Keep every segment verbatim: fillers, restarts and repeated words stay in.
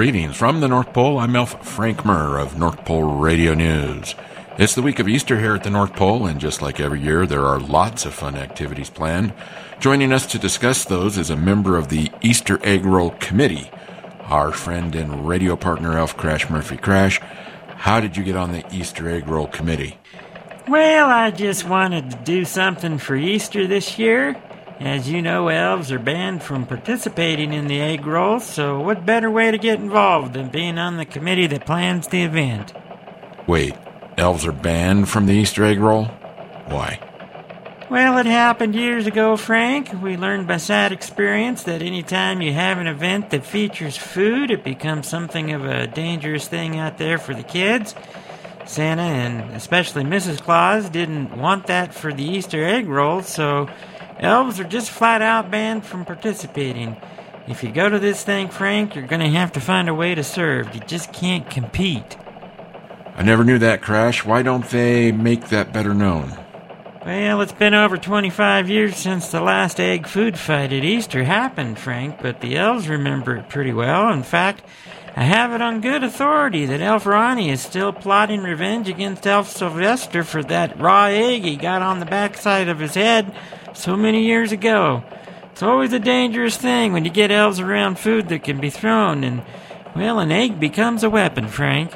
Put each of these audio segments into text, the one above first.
Greetings from the North Pole. I'm Elf Frank Murr of North Pole Radio News. It's the week of Easter here at the North Pole, and just like every year, there are lots of fun activities planned. Joining us to discuss those is a member of the Easter Egg Roll Committee, our friend and radio partner, Elf Crash Murphy. Crash, how did you get on the Easter Egg Roll Committee? Well, I just wanted to do something for Easter this year. As you know, elves are banned from participating in the egg roll, so what better way to get involved than being on the committee that plans the event? Wait, elves are banned from the Easter Egg Roll? Why? Well, it happened years ago, Frank. We learned by sad experience that any time you have an event that features food, it becomes something of a dangerous thing out there for the kids. Santa, and especially Missus Claus, didn't want that for the Easter egg roll, so elves are just flat out banned from participating. If you go to this thing, Frank, you're going to have to find a way to serve. You just can't compete. I never knew that, Crash. Why don't they make that better known? Well, it's been over twenty-five years since the last egg food fight at Easter happened, Frank, but the elves remember it pretty well. In fact, I have it on good authority that Elf Ronnie is still plotting revenge against Elf Sylvester for that raw egg he got on the backside of his head so many years ago. It's always a dangerous thing when you get elves around food that can be thrown, and, well, an egg becomes a weapon, Frank.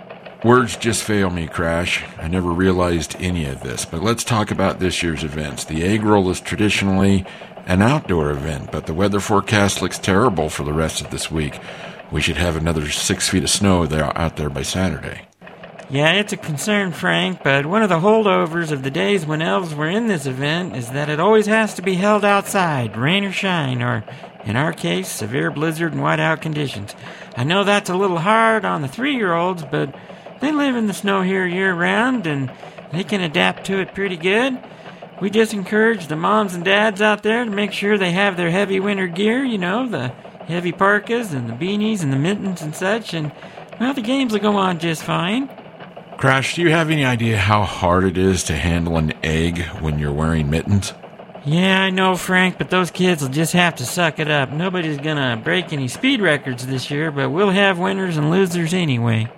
Words just fail me, Crash. I never realized any of this, but let's talk about this year's events. The egg roll is traditionally an outdoor event, but the weather forecast looks terrible for the rest of this week. We should have another six feet of snow there out there by Saturday. Yeah, it's a concern, Frank, but one of the holdovers of the days when elves were in this event is that it always has to be held outside, rain or shine, or, in our case, severe blizzard and whiteout conditions. I know that's a little hard on the three-year-olds, but they live in the snow here year-round, and they can adapt to it pretty good. We just encourage the moms and dads out there to make sure they have their heavy winter gear, you know, the heavy parkas and the beanies and the mittens and such, and, well, the games will go on just fine. Crash, do you have any idea how hard it is to handle an egg when you're wearing mittens? Yeah, I know, Frank, but those kids will just have to suck it up. Nobody's gonna break any speed records this year, but we'll have winners and losers anyway.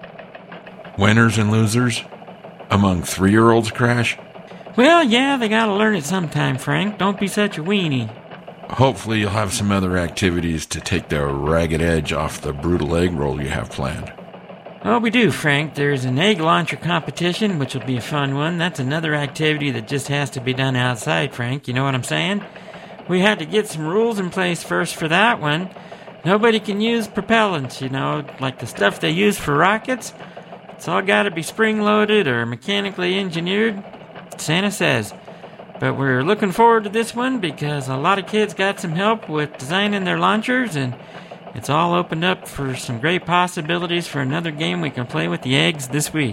Winners and losers? Among three-year-olds, Crash? Well, yeah, they gotta learn it sometime, Frank. Don't be such a weenie. Hopefully you'll have some other activities to take the ragged edge off the brutal egg roll you have planned. Oh, we do, Frank. There's an egg launcher competition, which will be a fun one. That's another activity that just has to be done outside, Frank. You know what I'm saying? We had to get some rules in place first for that one. Nobody can use propellants, you know, like the stuff they use for rockets. It's all got to be spring-loaded or mechanically engineered, Santa says. But we're looking forward to this one because a lot of kids got some help with designing their launchers, and it's all opened up for some great possibilities for another game we can play with the eggs this week.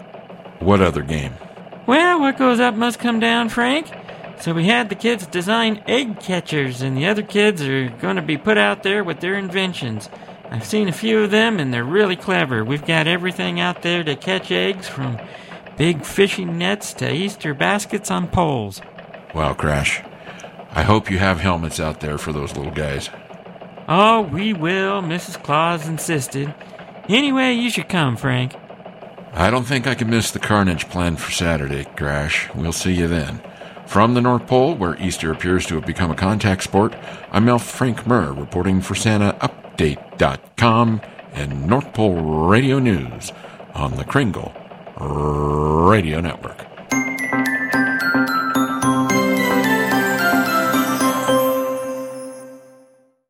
What other game? Well, what goes up must come down, Frank. So we had the kids design egg catchers, and the other kids are going to be put out there with their inventions. I've seen a few of them, and they're really clever. We've got everything out there to catch eggs, from big fishing nets to Easter baskets on poles. Wow, Crash. I hope you have helmets out there for those little guys. Oh, we will, Missus Claus insisted. Anyway, you should come, Frank. I don't think I can miss the carnage planned for Saturday, Crash. We'll see you then. From the North Pole, where Easter appears to have become a contact sport, I'm Elf Frank Murr, reporting for Santa Update dot com and North Pole Radio News on the Kringle Radio Network.